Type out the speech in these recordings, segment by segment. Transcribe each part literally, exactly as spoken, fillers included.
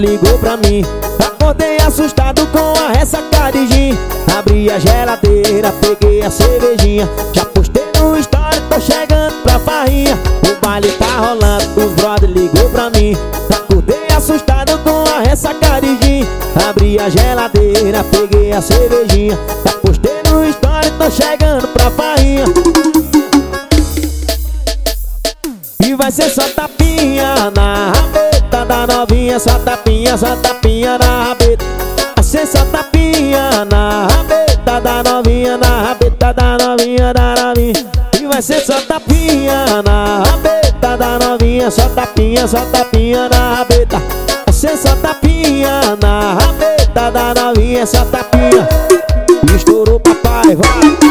ligou pra mim. Acordei assustado com a ressaca de gin. Abri a geladeira, peguei a cervejinha. Já postei no story, tô chegando pra farrinha. O baile tá rolando, os brother ligou pra mim. Acordei assustado com a ressaca de gin. Abri a geladeira, peguei a cervejinha. Já postei no story, tô chegando pra farrinha. E vai ser só tapinha na rabeta da novinha. Só tapinha, só tapinha na rabeta. Vai ser só tapinha na rabeta da novinha. Na rabeta da novinha, da novinha. E vai ser só tapinha na rabeta da novinha. Só tapinha, só tapinha na rabeta. Vai ser só tapinha na rabeta da novinha. Só tapinha. Estourou papai, vai.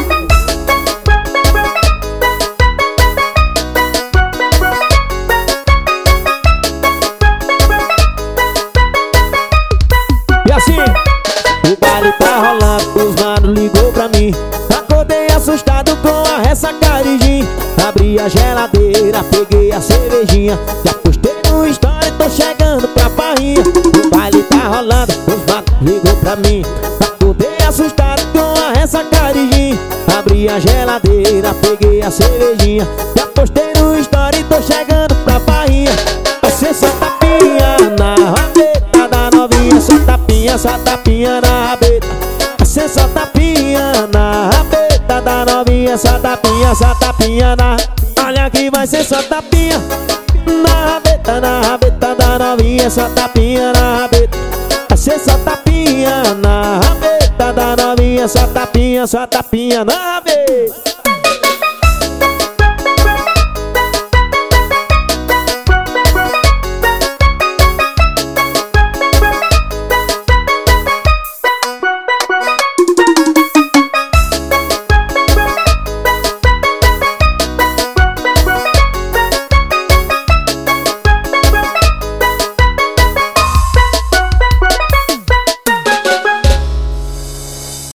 E assim, o baile tá rolando, os mano ligou pra mim. Acordei assustado com a ressaca de gin. Abri a geladeira, peguei a cervejinha. Já postei no story, tô chegando pra farrinha. O baile tá rolando, os mano ligou pra mim. Acordei assustado com a ressaca de gin. Abri a geladeira, peguei a cervejinha. Já postei no story, tô chegando pra farrinha. Vai ser só tapinha na rabeta da novinha. Só tapinha, só tapinha na rabeta. Vai ser só tapinha na rabeta da novinha. Só tapinha, só tapinha na. Olha que vai ser só tapinha na rabeta, na rabeta da novinha. Só tapinha na rabeta. Vai ser só tapinha na rabeta da novinha. Só tapinha, só tapinha na rabeta.